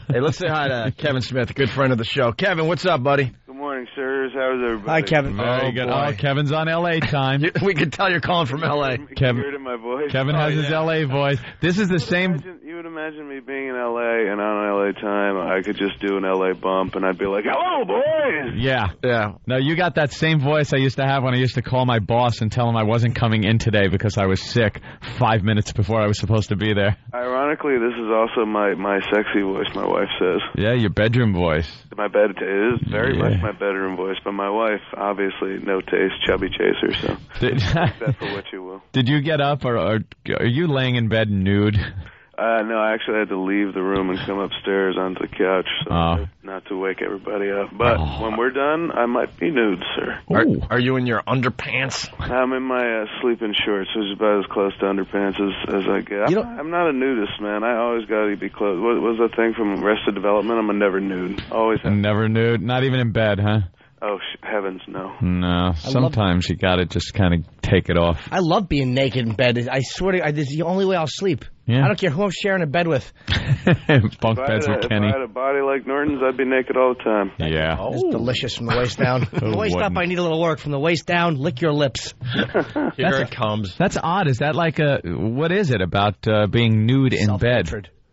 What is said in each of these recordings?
Hey, let's say hi to Kevin Smith, a good friend of the show. Kevin, what's up, buddy? Good morning, sirs. How's everybody? Hi, Kevin. Very good. Oh, Kevin's on L.A. time. We can tell you're calling from L.A. Kevin, hear it in my voice. Kevin has his L.A. voice. This is the same... You would imagine me being in L.A. and on L.A. time, I could just do an L.A. bump, and I'd be like, hello, boys! Yeah. Yeah. No, you got that same voice I used to have when I used to call my boss and tell him I wasn't coming in today because I was sick 5 minutes before I was supposed to be there. Ironically, this is also my sexy voice, my wife says. Yeah, your bedroom voice. It is very much my bedroom voice, but my wife, obviously, no taste, chubby chaser, so take that for what you will. Did you get up, or are you laying in bed nude? No, I actually had to leave the room and come upstairs onto the couch, so not to wake everybody up. But when we're done, I might be nude, sir. Are you in your underpants? I'm in my sleeping shorts, which is about as close to underpants as I get. I'm not a nudist, man. I always got to be close. What was that thing from Arrested Development? I'm a never nude. Always have. Never nude? Not even in bed, huh? Oh, heavens, no. No, sometimes you got to just kind of take it off. I love being naked in bed. I swear to God, this is the only way I'll sleep. Yeah. I don't care who I'm sharing a bed with. Bunk beds with Kenny. If I had a body like Norton's, I'd be naked all the time. Yeah. It's delicious from the waist down. From the waist up, I need a little work. From the waist down, lick your lips. Here it comes. That's odd. Is that like what is it about being nude in bed?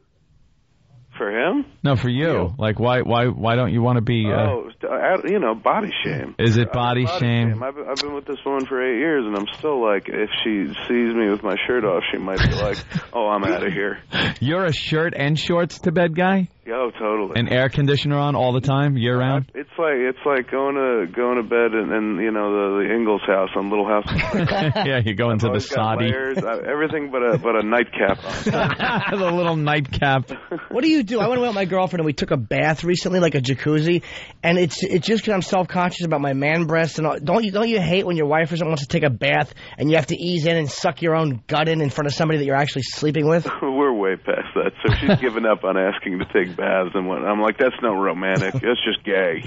For him? No, for you. Like, why don't you want to be... body shame. Is it body shame? I've been with this woman for 8 years, and I'm still like, if she sees me with my shirt off, she might be like, oh, I'm out of here. You're a shirt and shorts to bed guy? Oh, totally. And air conditioner on all the time, year round? It's like going to bed in the Ingalls house on Little House. Yeah, you go into the soddy. Everything but a nightcap on. The little nightcap. What do you do? I went away with my girlfriend and we took a bath recently, like a jacuzzi, and it's just because I'm self-conscious about my man breasts and all. Don't you hate when your wife or someone wants to take a bath and you have to ease in and suck your own gut in front of somebody that you're actually sleeping with? We're way past that. So she's given up on asking to take baths, and I'm like, that's not romantic. That's just gay.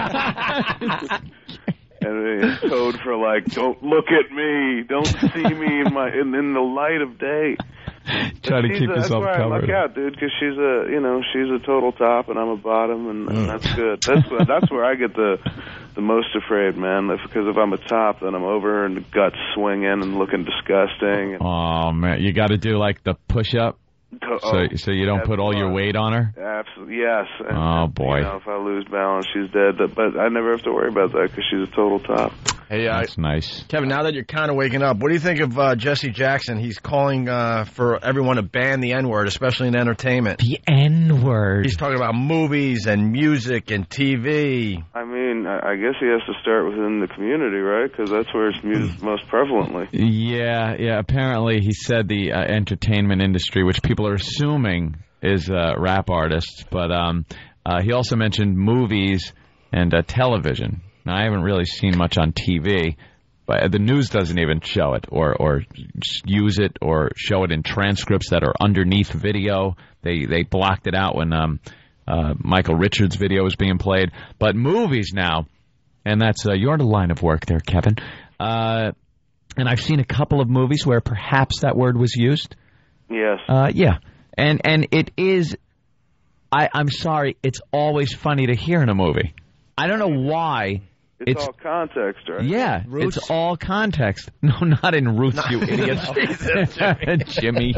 And it's code for like, don't look at me, don't see me in the light of day. Try to keep yourself covered. That's why I luck out, dude, because she's a total top and I'm a bottom, and that's good. That's where I get the most afraid, man. Because if I'm a top, then I'm over her and the guts swinging and looking disgusting. Oh man, you got to do like the push-up. So you don't put all your weight on her? Absolutely, yes. And, oh, boy. If I lose balance, she's dead. But I never have to worry about that because she's a total top. Hey, that's nice. Kevin, now that you're kind of waking up, what do you think of Jesse Jackson? He's calling for everyone to ban the N-word, especially in entertainment. The N-word. He's talking about movies and music and TV. I mean, I guess he has to start within the community, right? Because that's where it's used most prevalently. Yeah. Apparently, he said the entertainment industry, which people are assuming is rap artists, but he also mentioned movies and television. Now, I haven't really seen much on TV, but the news doesn't even show it or use it or show it in transcripts that are underneath video. They blocked it out when Michael Richards' video was being played. But movies now, and that's your line of work there, Kevin. And I've seen a couple of movies where perhaps that word was used. Yes. Yeah. And it is, I'm sorry, it's always funny to hear in a movie. I don't know why. It's all context, right? Yeah, Roots? It's all context. No, not in Roots, you idiot. Jimmy.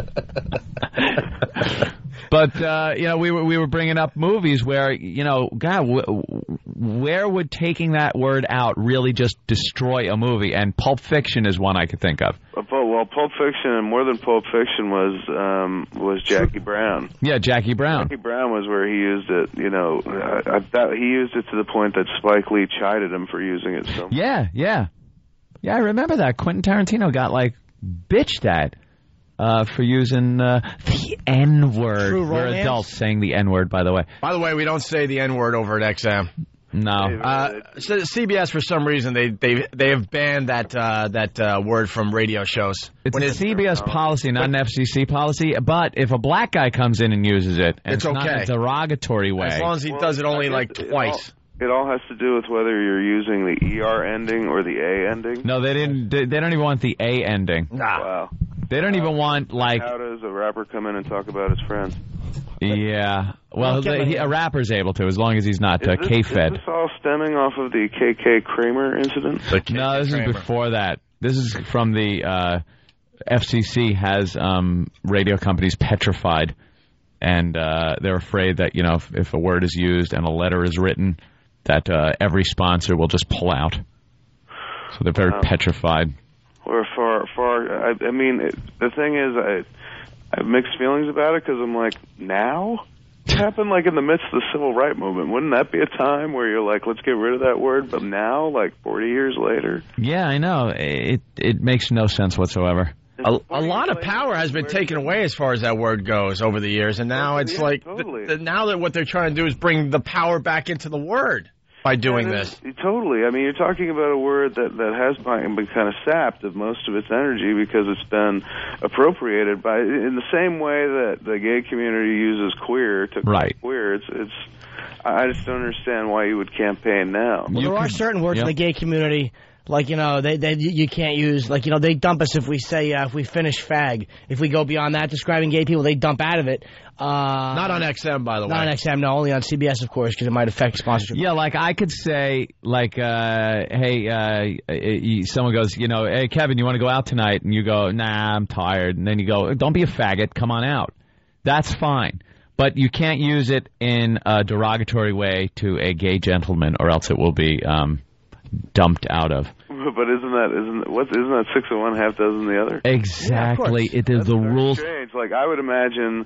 But, we were bringing up movies where, God, where would taking that word out really just destroy a movie? And Pulp Fiction is one I could think of. Well, Pulp Fiction, and more than Pulp Fiction, was Jackie Brown. Yeah, Jackie Brown. Jackie Brown was where he used it, he used it to the point that Spike Lee chided him for using it so much. Yeah, I remember that. Quentin Tarantino got, bitched at. For using the N-word. We're adults saying the N-word, by the way. By the way, we don't say the N-word over at XM. No. So CBS, for some reason, they have banned that word from radio shows. It's a CBS policy, not an FCC policy. But if a black guy comes in and uses it, and it's okay. Not in a derogatory way. As long as he does it only twice. It all has to do with whether you're using the ER ending or the A ending. No, they didn't. They don't even want the A ending. Nah. Wow. They don't even want How does a rapper come in and talk about his friends? Yeah. Well, Okay. a rapper's able to, as long as he's not K-Fed. Is this all stemming off of the KK Kramer incident? No, this is before that. This is from the FCC has radio companies petrified, and they're afraid that, you know, if a word is used and a letter is written, that every sponsor will just pull out. So they're very petrified. Or I mean, the thing is, I have mixed feelings about it because I'm like, now? It happened like in the midst of the civil rights movement. Wouldn't that be a time where you're like, let's get rid of that word? But now, like 40 years later? Yeah, I know. It makes no sense whatsoever. A lot of power has been taken away as far as that word goes over the years, and now it's like totally. now that what they're trying to do is bring the power back into the word by doing this. Totally. I mean, you're talking about a word that has been kind of sapped of most of its energy because it's been appropriated by, in the same way that the gay community uses queer to queer. I just don't understand why you would campaign now. Well, there are certain words in the gay community, like, you know, you can't use, like, you know, they dump us if we say, if we finish fag. If we go beyond that, describing gay people, they dump out of it. Not on XM, by the way. Not on XM, no, only on CBS, of course, because it might affect sponsorship. Yeah, like I could say, like, hey, someone goes, you know, hey, Kevin, you want to go out tonight? And you go, nah, I'm tired. And then you go, don't be a faggot, come on out. That's fine. But you can't use it in a derogatory way to a gay gentleman, or else it will be dumped out of. But isn't that 6 of one, half dozen the other? Exactly. Yeah, it is the rules. Strange. Like, I would imagine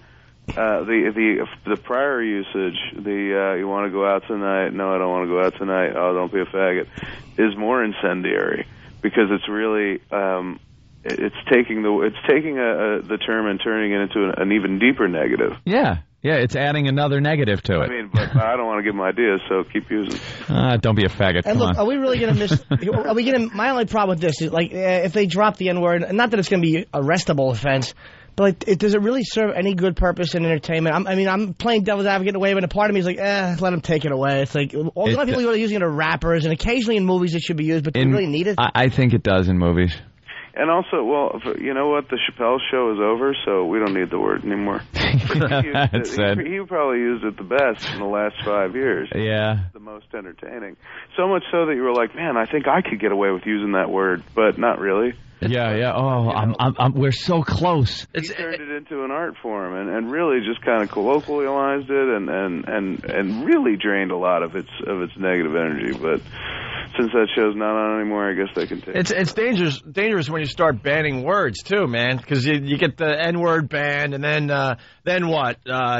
the prior usage, you want to go out tonight? No, I don't want to go out tonight. Oh, don't be a faggot, is more incendiary because it's really it's taking the term and turning it into an even deeper negative. Yeah. Yeah, it's adding another negative to it. I mean, but I don't want to give them ideas, so keep using. Don't be a faggot. And Come look, on. are we really going to miss? Are we going to? My only problem with this is, like, if they drop the N-word, not that it's going to be a arrestable offense, but like, does it really serve any good purpose in entertainment? I'm playing devil's advocate in a way, but a part of me is like, let them take it away. It's like a lot of people are using it as rappers, and occasionally in movies it should be used, but do you really need it? I think it does in movies. And also, well, you know what? The Chappelle show is over, so we don't need the word anymore. He probably used it the best in the last 5 years. Yeah. The most entertaining. So much so that you were like, man, I think I could get away with using that word, but not really. Yeah. Oh, we're so close. He turned it into an art form and really just kind of colloquialized it and really drained a lot of its negative energy. But since that show's not on anymore, I guess they can take it. It's dangerous when you start banning words too, man, because you get the N-word banned, and then what?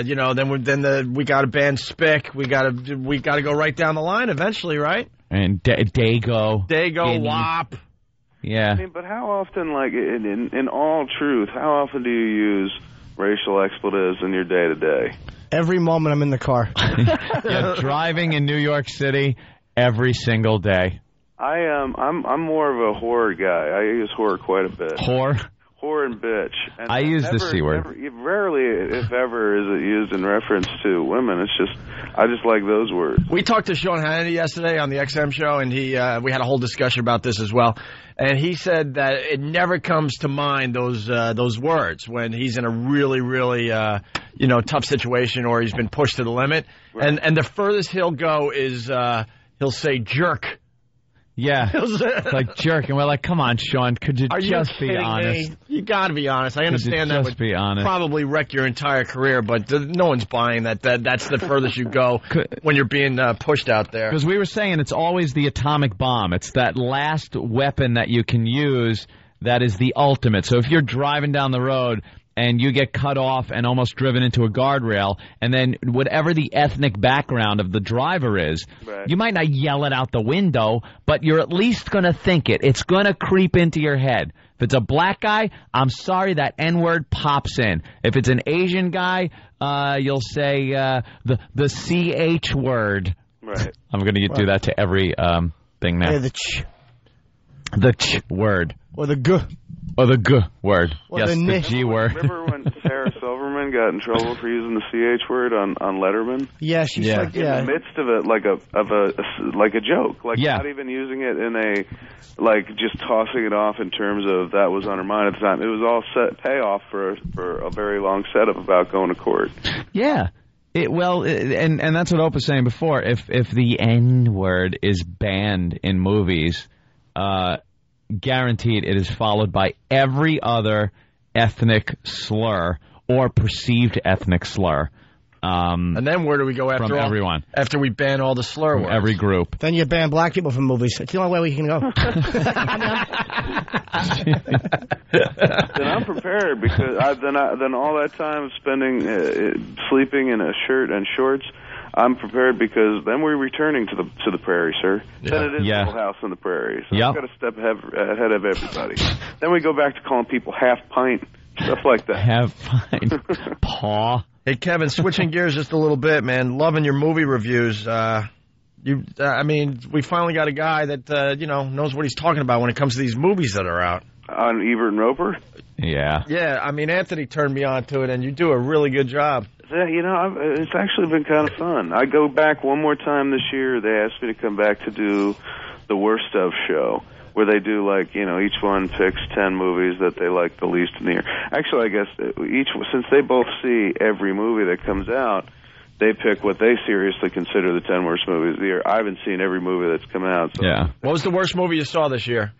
We got to ban spick. We got to go right down the line eventually, right? And Dago, WAP. Yeah. I mean, but how often, like, in all truth, how often do you use racial expletives in your day-to-day? Every moment I'm in the car. Yeah, driving in New York City every single day. I'm more of a whore guy. I use whore quite a bit. Whore and bitch. And I use the C word. Rarely, if ever, is it used in reference to women. I just like those words. We talked to Sean Hannity yesterday on the XM show, and we had a whole discussion about this as well. And he said that it never comes to mind those words when he's in a really, really tough situation or he's been pushed to the limit. Right. And the furthest he'll go is he'll say jerk. Yeah, like jerk, and we're like, come on, Sean, could you just be honest? Me? You got to be honest. I understand that would probably wreck your entire career, but no one's buying that. That's the furthest you go when you're being pushed out there. Because we were saying it's always the atomic bomb. It's that last weapon that you can use that is the ultimate. So if you're driving down the road and you get cut off and almost driven into a guardrail, and then whatever the ethnic background of the driver is, right, you might not yell it out the window, but you're at least going to think it. It's going to creep into your head. If it's a black guy, I'm sorry, that N-word pops in. If it's an Asian guy, you'll say the CH word. Right. I'm going to do that to every thing now. Yeah, The ch word. Or the g. Or the g word. Or yes, the the G word. Remember when Sarah Silverman got in trouble for using the CH word on Letterman? Yeah, she's Yeah. like, In the midst of it, like a joke, like Yeah. not even using it in a, like just tossing it off in terms of that was on her mind at the time. It was all set payoff for a very long setup about going to court. Yeah. And that's what Ope was saying before. If the N word is banned in movies, guaranteed it is followed by every other ethnic slur or perceived ethnic slur. And then where do we go after from all? everyone? After we ban all the slur From words. every group. then you ban black people from movies. It's the only way we can go. Then I'm prepared because then all that time spending sleeping in a shirt and shorts, I'm prepared because then we're returning to the prairie, sir. Yeah. Then it is Yeah. Little House on the Prairie. So Yep. I've got to step ahead of everybody. Then we go back to calling people half pint, stuff like that. Have fun. Paw. Hey, Kevin, switching gears just a little bit, man. Loving your movie reviews. I mean, we finally got a guy that, knows what he's talking about when it comes to these movies that are out. On Ebert and Roper? Yeah. Yeah, I mean, Anthony turned me on to it, and you do a really good job. Yeah, it's actually been kind of fun. I go back one more time this year. They asked me to come back to do the Worst Of show, where they do, each one picks 10 movies that they like the least in the year. Actually, I guess since they both see every movie that comes out, they pick what they seriously consider the 10 worst movies of the year. I haven't seen every movie that's come out. So. Yeah. What was the worst movie you saw this year?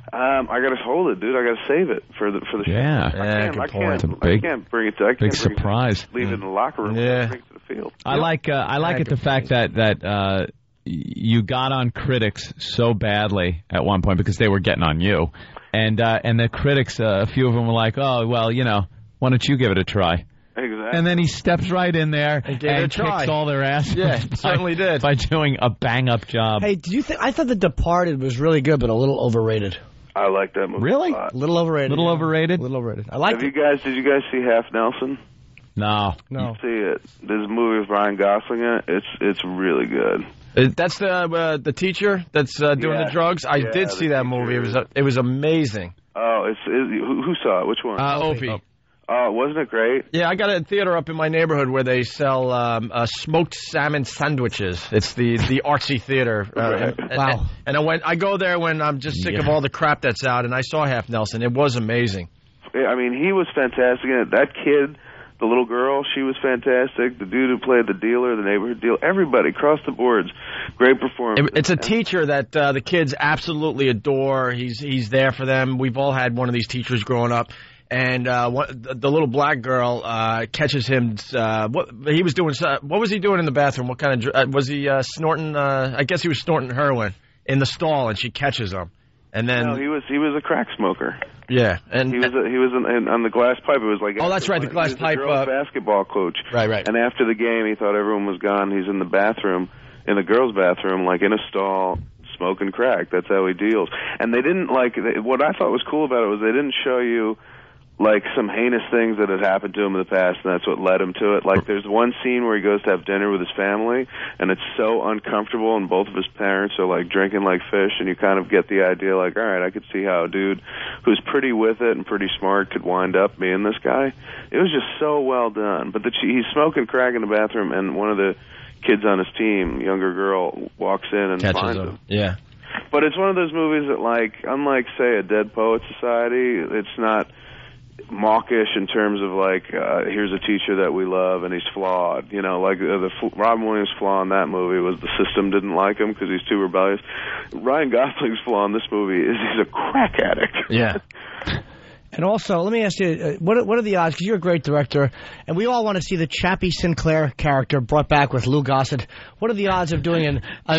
I got to hold it, dude. I got to save it for the show. Yeah. I can't bring it to. I can't Big surprise. Leave it in the locker room. Yeah. Bring it to the field. I like it the fact that you got on critics so badly at one point because they were getting on you, and the critics, a few of them were like, oh well, why don't you give it a try? Exactly. And then he steps right in there And gave it a try. kicks all their asses. Yeah, certainly did. By doing a bang up job. Hey, did you think? I thought The Departed was really good, but a little overrated. I like that movie. Really? A lot. A little overrated. Little overrated? A little overrated. I liked Did it. you guys see Half Nelson? No. No. See it. There's a movie with Ryan Gosling in it. It's really good. That's the teacher that's doing Yeah. the drugs. I Yeah, did the see that movie. It was amazing. Oh, who saw it? Which one? Opie. Oh, wasn't it great? Yeah, I got a theater up in my neighborhood where they sell smoked salmon sandwiches. It's the artsy theater. Right. Wow. And I go there when I'm just sick of all the crap that's out, and I saw Half Nelson. It was amazing. I mean, he was fantastic in it. That kid, the little girl, she was fantastic. The dude who played the dealer, the neighborhood dealer, everybody across the boards, great performance. It's a teacher that the kids absolutely adore. He's there for them. We've all had one of these teachers growing up. And the little black girl catches him. What he was doing? What was he doing in the bathroom? What kind of was he snorting? I guess he was snorting heroin in the stall, and she catches him. And then No, he was a crack smoker. yeah, and He was on the glass pipe. It was like Oh, that's right, the glass he was pipe, The girls' basketball coach. Right. And after the game, he thought everyone was gone. He's in the bathroom, in the girls' bathroom, like in a stall, smoking crack. That's how he deals. And they didn't what I thought was cool about it was they didn't show you like some heinous things that had happened to him in the past, and that's what led him to it. Like there's one scene where he goes to have dinner with his family, and it's so uncomfortable, and both of his parents are like drinking like fish, and you kind of get the idea like, all right, I could see how a dude who's pretty with it and pretty smart could wind up being this guy. It was just so well done. But he's smoking crack in the bathroom, and one of the kids on his team, younger girl, walks in and catches finds him. Yeah. But it's one of those movies that, like, unlike, say, a Dead Poet Society, it's not mawkish in terms of like here's a teacher that we love and he's flawed, like Robin Williams' flaw in that movie was the system didn't like him because he's too rebellious. Ryan Gosling's flaw in this movie is he's a crack addict. Yeah. And also, let me ask you, what are the odds? Because you're a great director, and we all want to see the Chappie Sinclair character brought back with Lou Gossett. What are the odds of doing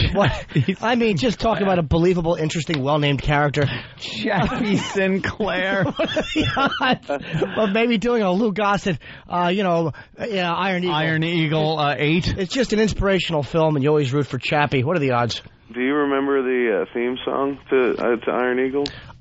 just talking about a believable, interesting, well-named character? Chappie Sinclair. What are the odds of maybe doing a Lou Gossett, Iron Eagle? Iron Eagle 8. It's just an inspirational film, and you always root for Chappie. What are the odds? Do you remember the theme song to Iron Eagle?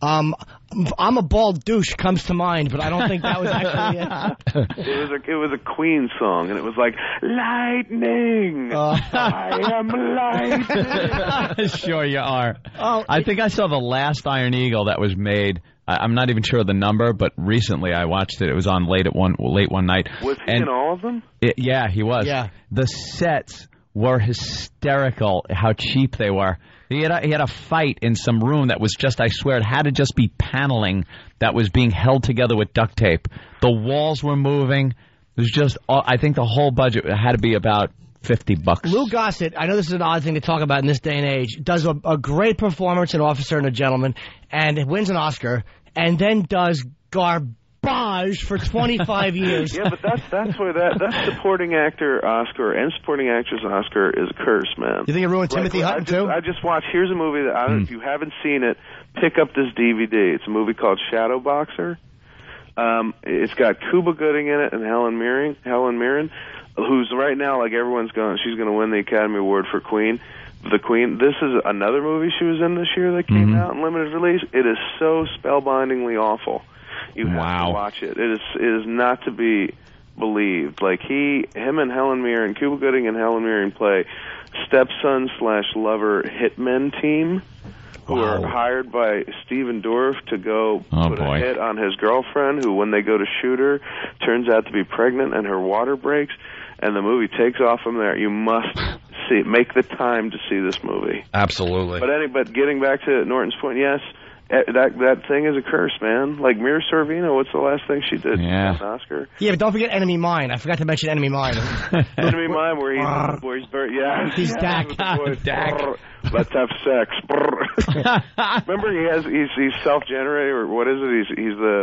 I'm a bald douche comes to mind, but I don't think that was actually it. It was a Queen song, and it was like, lightning, I am lightning. Sure you are. I think I saw the last Iron Eagle that was made. I'm not even sure of the number, but recently I watched it. It was on late one night. Was he in all of them? Yeah, he was. Yeah. The sets were hysterical, how cheap they were. He had a fight in some room that was just, I swear, it had to just be paneling that was being held together with duct tape. The walls were moving. It was just, I think the whole budget had to be about $50. Lou Gossett, I know this is an odd thing to talk about in this day and age, does a great performance in Officer and a Gentleman, and wins an Oscar, and then does garbage for 25 years. Yeah, but that's where that supporting actor Oscar and supporting actress Oscar is a curse, man. You think it ruined Timothy Hutton, too? I just watched, here's a movie that, I don't know if you haven't seen it, pick up this DVD. It's a movie called Shadow Boxer. It's got Cuba Gooding in it and Helen Mirren, who's right now, like she's going to win the Academy Award for Queen. The Queen. This is another movie she was in this year that came out in limited release. It is so spellbindingly awful. You have to watch it. It is not to be believed. Like him and Helen Mirren, Cuba Gooding and Helen Mirren play stepson/lover hitmen team who are hired by Steven Dorff to go put a hit on his girlfriend, who when they go to shoot her turns out to be pregnant and her water breaks, and the movie takes off from there. You must see it. Make the time to see this movie. Absolutely. But getting back to Norton's point, yes. That thing is a curse, man. Like Mira Sorvino, what's the last thing she did? Yeah. An Oscar. Yeah, but don't forget Enemy Mine. I forgot to mention Enemy Mine. Enemy Mine, where he's very, He's Dak. Let's have sex. Remember, he's self-generated, or what is it?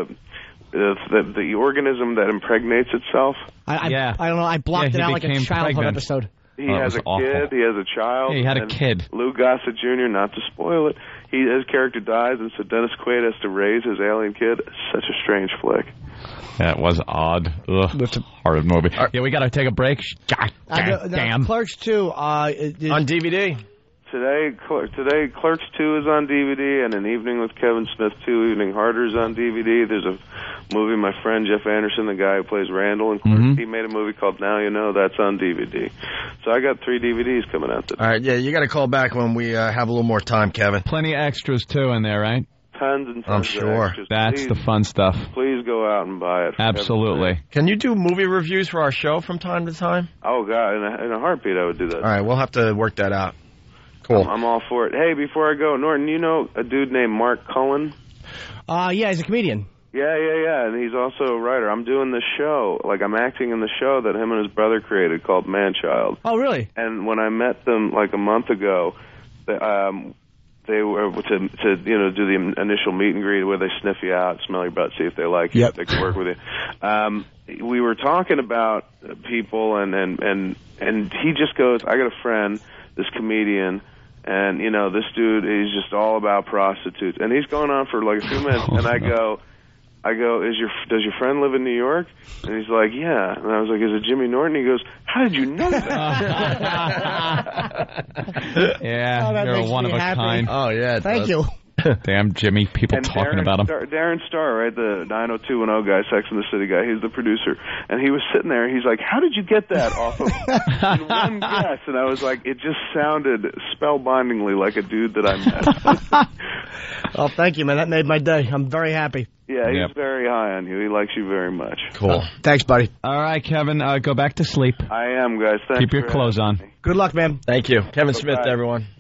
He's the organism that impregnates itself. I don't know. I blocked it out like a childhood episode. He has a kid. He has a child. Yeah, he had a kid. Lou Gossett Jr., not to spoil it, his character dies, and so Dennis Quaid has to raise his alien kid. Such a strange flick. That was odd. Ugh, that's a horrid movie. Yeah, we got to take a break. Damn. Clerks 2. On DVD. Today, Clerks 2 is on DVD, and An Evening with Kevin Smith 2, Evening Harder is on DVD. There's a movie, my friend Jeff Anderson, the guy who plays Randall in Clerks, he made a movie called Now You Know. That's on DVD. So I got 3 DVDs coming out today. All right, yeah, you got to call back when we have a little more time, Kevin. Plenty of extras, too, in there, right? Tons and tons I'm sure. of extras. That's the fun stuff. Please go out and buy it. Absolutely. Can you do movie reviews for our show from time to time? Oh, God, in a heartbeat I would do that. All right, we'll have to work that out. Cool. I'm all for it. Hey, before I go, Norton, you know a dude named Mark Cullen? Yeah, he's a comedian. Yeah, and he's also a writer. I'm doing this show, I'm acting in the show that him and his brother created called Man-Child. Oh, really? And when I met them like a month ago, they were to do the initial meet and greet where they sniff you out, smell your butt, see if they like you, if they can work with you. We were talking about people, and he just goes, I got a friend, this comedian, and this dude, he's just all about prostitutes, and he's going on for like a few minutes, and I go, does your friend live in New York? And he's like, yeah. And I was like, is it Jimmy Norton? He goes, how did you know that? Yeah, you're one of a kind. Oh, yeah. Thank you. Damn, Jimmy, people and talking about him. Darren Star, right, the 90210 guy, Sex and the City guy, he's the producer. And he was sitting there, he's like, how did you get that off of in one guess? And I was like, it just sounded spellbindingly like a dude that I met. Oh, thank you, man. That made my day. I'm very happy. Yeah, he's very high on you. He likes you very much. Cool. Thanks, buddy. All right, Kevin, go back to sleep. I am, guys. Thanks. Keep your clothes on. Good luck, man. Thank you. Kevin Smith, Bye. everyone.